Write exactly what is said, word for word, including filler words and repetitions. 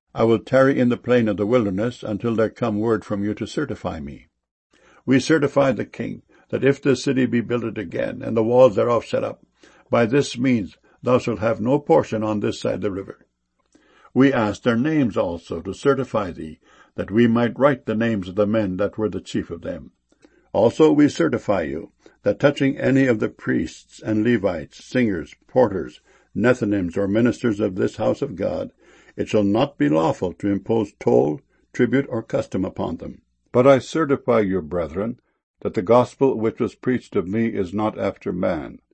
I will tarry in the plain of the wilderness until there come word from you to certify me. We certify the king, that if this city be builded again, and the walls thereof set up, by this means thou shalt have no portion on this side the river. We ask their names also to certify thee, that we might write the names of the men that were the chief of them. Also we certify you, that touching any of the priests and Levites, singers, porters, Nethinims, or ministers of this house of God, it shall not be lawful to impose toll, tribute, or custom upon them. But I certify you, brethren, that the gospel which was preached of me is not after man.